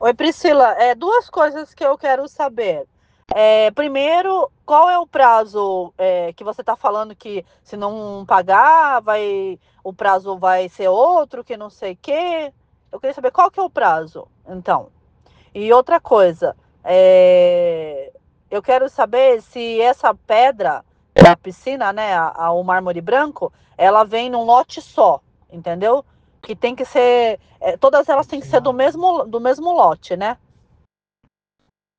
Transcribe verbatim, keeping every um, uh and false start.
Oi, Priscila, é, duas coisas que eu quero saber. É, primeiro, qual é o prazo é, que você está falando que se não pagar, vai, o prazo vai ser outro, que não sei o quê? Eu queria saber qual que é o prazo, então. E outra coisa, é, eu quero saber se essa pedra da piscina, né, a, a- o mármore branco, ela vem num lote só, entendeu? Que tem que ser, é, todas elas têm que ser do Loteado. mesmo, do mesmo lote, né?